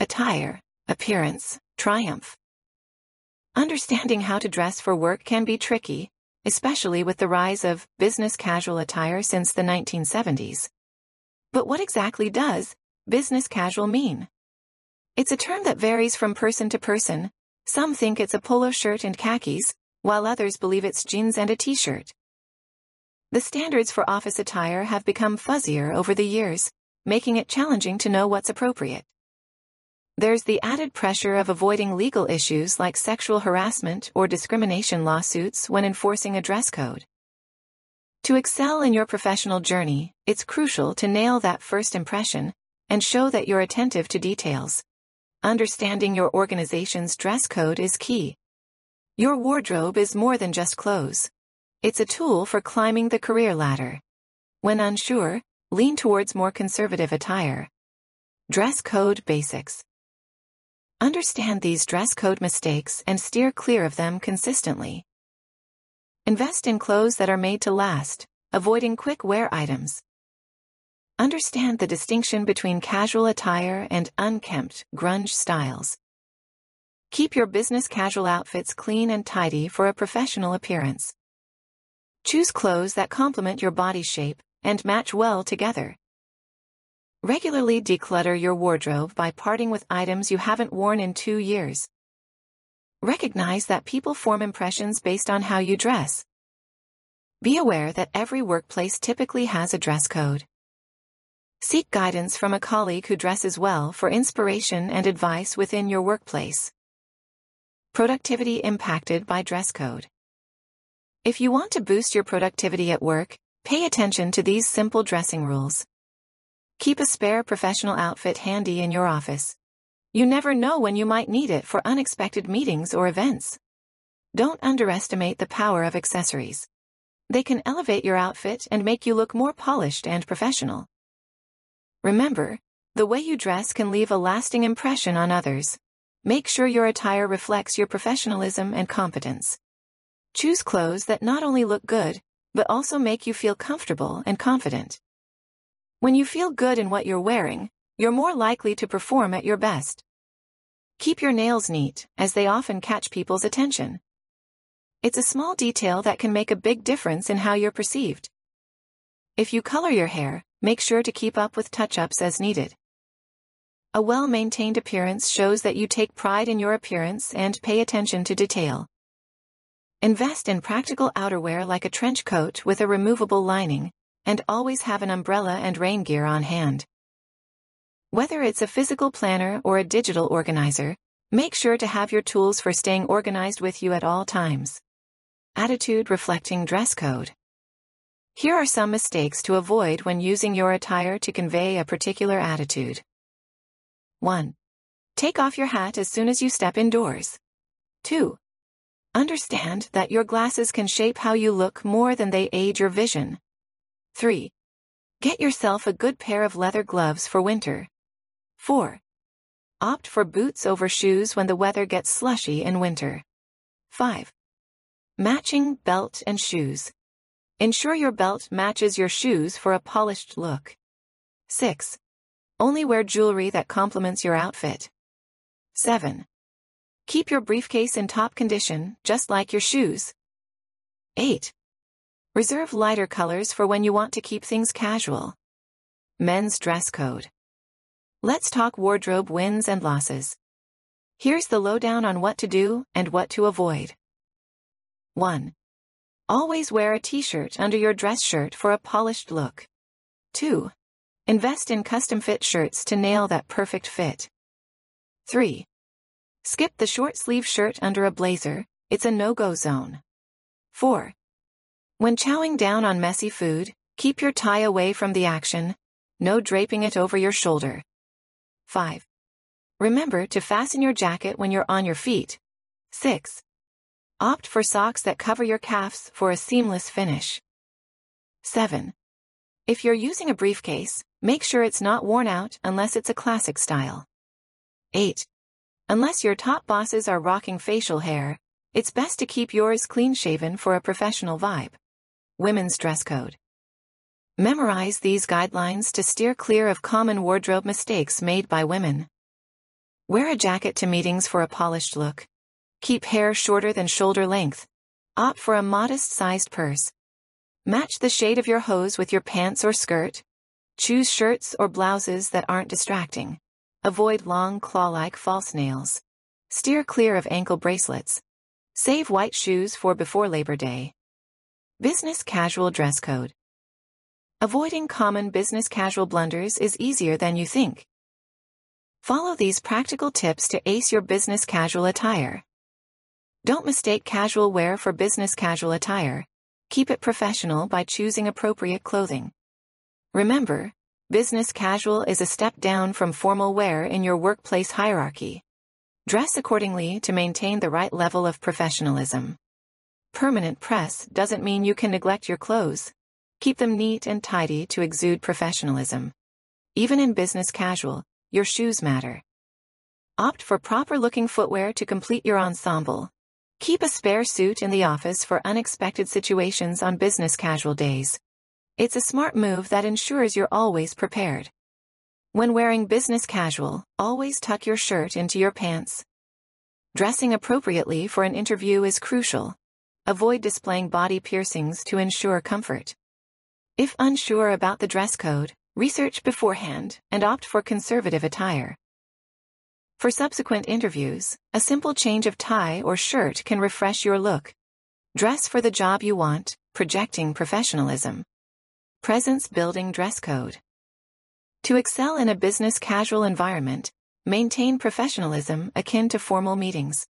Attire, appearance, triumph. Understanding how to dress for work can be tricky, especially with the rise of business casual attire since the 1970s. But what exactly does business casual mean? It's a term that varies from person to person. Some think it's a polo shirt and khakis, while others believe it's jeans and a t-shirt. The standards for office attire have become fuzzier over the years, making it challenging to know what's appropriate. There's the added pressure of avoiding legal issues like sexual harassment or discrimination lawsuits when enforcing a dress code. To excel in your professional journey, it's crucial to nail that first impression and show that you're attentive to details. Understanding your organization's dress code is key. Your wardrobe is more than just clothes. It's a tool for climbing the career ladder. When unsure, lean towards more conservative attire. Dress code basics. Understand these dress code mistakes and steer clear of them consistently. Invest in clothes that are made to last, avoiding quick wear items. Understand the distinction between casual attire and unkempt, grunge styles. Keep your business casual outfits clean and tidy for a professional appearance. Choose clothes that complement your body shape and match well together. Regularly declutter your wardrobe by parting with items you haven't worn in 2 years. Recognize that people form impressions based on how you dress. Be aware that every workplace typically has a dress code. Seek guidance from a colleague who dresses well for inspiration and advice within your workplace. Productivity impacted by dress code. If you want to boost your productivity at work, pay attention to these simple dressing rules. Keep a spare professional outfit handy in your office. You never know when you might need it for unexpected meetings or events. Don't underestimate the power of accessories. They can elevate your outfit and make you look more polished and professional. Remember, the way you dress can leave a lasting impression on others. Make sure your attire reflects your professionalism and competence. Choose clothes that not only look good, but also make you feel comfortable and confident. When you feel good in what you're wearing, you're more likely to perform at your best. Keep your nails neat, as they often catch people's attention. It's a small detail that can make a big difference in how you're perceived. If you color your hair, make sure to keep up with touch-ups as needed. A well-maintained appearance shows that you take pride in your appearance and pay attention to detail. Invest in practical outerwear like a trench coat with a removable lining, and always have an umbrella and rain gear on hand. Whether it's a physical planner or a digital organizer, make sure to have your tools for staying organized with you at all times. Attitude reflecting dress code. Here are some mistakes to avoid when using your attire to convey a particular attitude. 1. Take off your hat as soon as you step indoors. 2. Understand that your glasses can shape how you look more than they aid your vision. 3. Get yourself a good pair of leather gloves for winter. 4. Opt for boots over shoes when the weather gets slushy in winter. 5. Matching belt and shoes. Ensure your belt matches your shoes for a polished look. 6. Only wear jewelry that complements your outfit. 7. Keep your briefcase in top condition, just like your shoes. 8. Reserve lighter colors for when you want to keep things casual. Men's dress code. Let's talk wardrobe wins and losses. Here's the lowdown on what to do and what to avoid. 1. Always wear a t-shirt under your dress shirt for a polished look. 2. Invest in custom-fit shirts to nail that perfect fit. 3. Skip the short-sleeve shirt under a blazer, it's a no-go zone. 4. When chowing down on messy food, keep your tie away from the action, no draping it over your shoulder. 5. Remember to fasten your jacket when you're on your feet. 6. Opt for socks that cover your calves for a seamless finish. 7. If you're using a briefcase, make sure it's not worn out unless it's a classic style. 8. Unless your top bosses are rocking facial hair, it's best to keep yours clean-shaven for a professional vibe. Women's dress code. Memorize these guidelines to steer clear of common wardrobe mistakes made by women. Wear a jacket to meetings for a polished look. Keep hair shorter than shoulder length. Opt for a modest-sized purse. Match the shade of your hose with your pants or skirt. Choose shirts or blouses that aren't distracting. Avoid long claw-like false nails. Steer clear of ankle bracelets. Save white shoes for before Labor Day. Business casual dress code. Avoiding common business casual blunders is easier than you think. Follow these practical tips to ace your business casual attire. Don't mistake casual wear for business casual attire. Keep it professional by choosing appropriate clothing. Remember, business casual is a step down from formal wear in your workplace hierarchy. Dress accordingly to maintain the right level of professionalism. Permanent press doesn't mean you can neglect your clothes. Keep them neat and tidy to exude professionalism. Even in business casual, your shoes matter. Opt for proper-looking footwear to complete your ensemble. Keep a spare suit in the office for unexpected situations on business casual days. It's a smart move that ensures you're always prepared. When wearing business casual, always tuck your shirt into your pants. Dressing appropriately for an interview is crucial. Avoid displaying body piercings to ensure comfort. If unsure about the dress code, research beforehand and opt for conservative attire. For subsequent interviews, a simple change of tie or shirt can refresh your look. Dress for the job you want, projecting professionalism. Presence-building dress code. To excel in a business casual environment, maintain professionalism akin to formal meetings.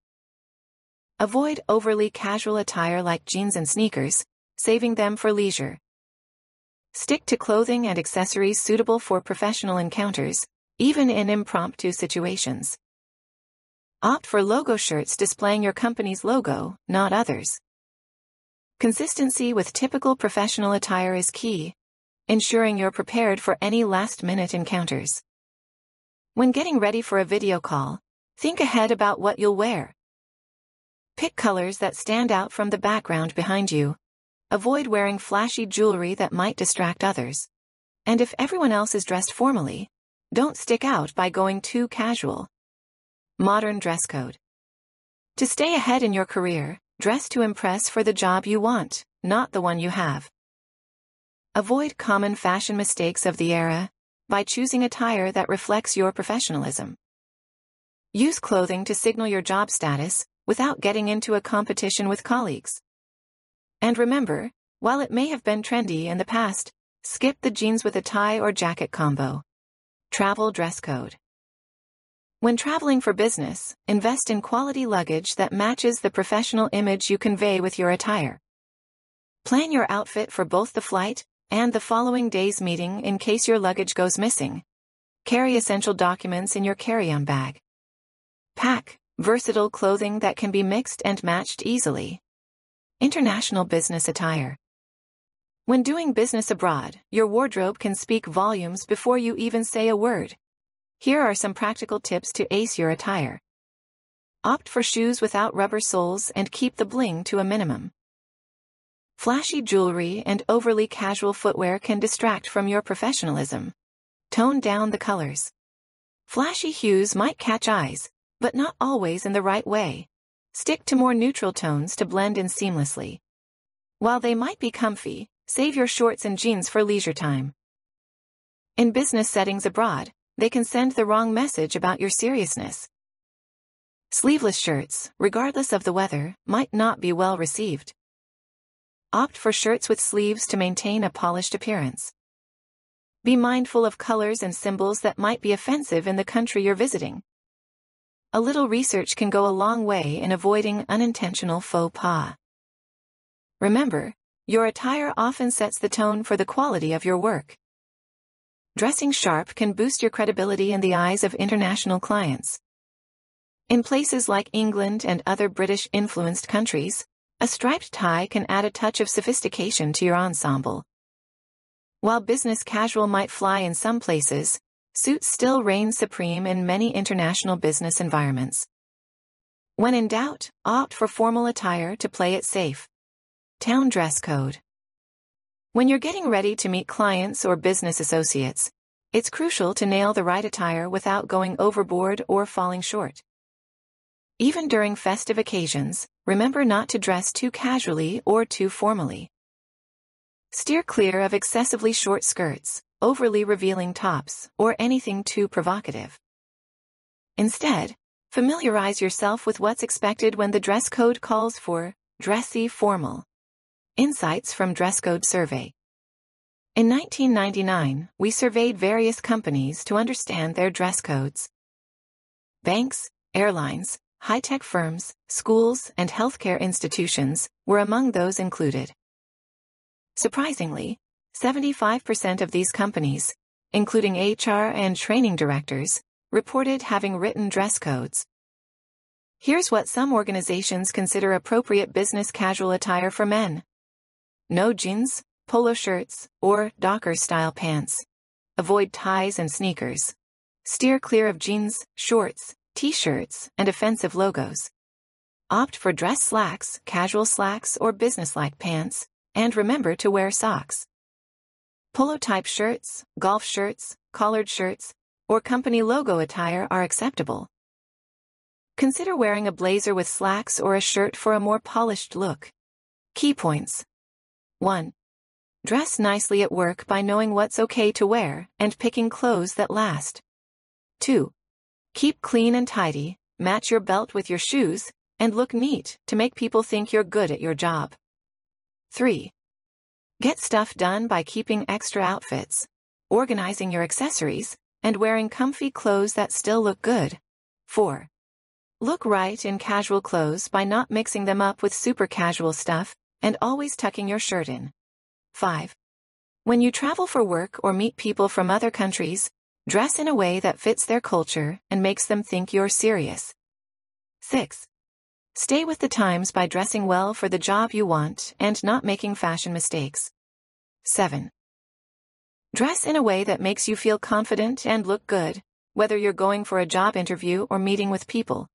Avoid overly casual attire like jeans and sneakers, saving them for leisure. Stick to clothing and accessories suitable for professional encounters, even in impromptu situations. Opt for logo shirts displaying your company's logo, not others. Consistency with typical professional attire is key, ensuring you're prepared for any last-minute encounters. When getting ready for a video call, think ahead about what you'll wear. Pick colors that stand out from the background behind you. Avoid wearing flashy jewelry that might distract others. And if everyone else is dressed formally, don't stick out by going too casual. Modern dress code. To stay ahead in your career, dress to impress for the job you want, not the one you have. Avoid common fashion mistakes of the era by choosing attire that reflects your professionalism. Use clothing to signal your job status without getting into a competition with colleagues. And remember, while it may have been trendy in the past, skip the jeans with a tie or jacket combo. Travel dress code. When traveling for business, invest in quality luggage that matches the professional image you convey with your attire. Plan your outfit for both the flight and the following day's meeting in case your luggage goes missing. Carry essential documents in your carry-on bag. Pack versatile clothing that can be mixed and matched easily. International business attire. When doing business abroad, your wardrobe can speak volumes before you even say a word. Here are some practical tips to ace your attire. Opt for shoes without rubber soles and keep the bling to a minimum. Flashy jewelry and overly casual footwear can distract from your professionalism. Tone down the colors. Flashy hues might catch eyes, but not always in the right way. Stick to more neutral tones to blend in seamlessly. While they might be comfy, save your shorts and jeans for leisure time. In business settings abroad, they can send the wrong message about your seriousness. Sleeveless shirts, regardless of the weather, might not be well received. Opt for shirts with sleeves to maintain a polished appearance. Be mindful of colors and symbols that might be offensive in the country you're visiting. A little research can go a long way in avoiding unintentional faux pas. Remember, your attire often sets the tone for the quality of your work. Dressing sharp can boost your credibility in the eyes of international clients. In places like England and other British-influenced countries, a striped tie can add a touch of sophistication to your ensemble. While business casual might fly in some places, suits still reign supreme in many international business environments. When in doubt, opt for formal attire to play it safe. Town dress code. When you're getting ready to meet clients or business associates, It's crucial to nail the right attire without going overboard or falling short. Even during festive occasions, remember not to dress too casually or too formally. Steer clear of excessively short skirts, overly revealing tops, or anything too provocative. Instead, familiarize yourself with what's expected when the dress code calls for dressy formal. Insights from Dress Code Survey. In 1999, we surveyed various companies to understand their dress codes. Banks, airlines, high-tech firms, schools, and healthcare institutions were among those included. Surprisingly, 75% of these companies, including HR and training directors, reported having written dress codes. Here's what some organizations consider appropriate business casual attire for men. No jeans, polo shirts, or Dockers-style pants. Avoid ties and sneakers. Steer clear of jeans, shorts, t-shirts, and offensive logos. Opt for dress slacks, casual slacks, or business-like pants, and remember to wear socks. Polo-type shirts, golf shirts, collared shirts, or company logo attire are acceptable. Consider wearing a blazer with slacks or a shirt for a more polished look. Key points. 1. Dress nicely at work by knowing what's okay to wear and picking clothes that last. 2. Keep clean and tidy, match your belt with your shoes, and look neat to make people think you're good at your job. 3. Get stuff done by keeping extra outfits, organizing your accessories, and wearing comfy clothes that still look good. 4. Look right in casual clothes by not mixing them up with super casual stuff and always tucking your shirt in. 5. When you travel for work or meet people from other countries, dress in a way that fits their culture and makes them think you're serious. 6. Stay with the times by dressing well for the job you want and not making fashion mistakes. 7. Dress in a way that makes you feel confident and look good, whether you're going for a job interview or meeting with people.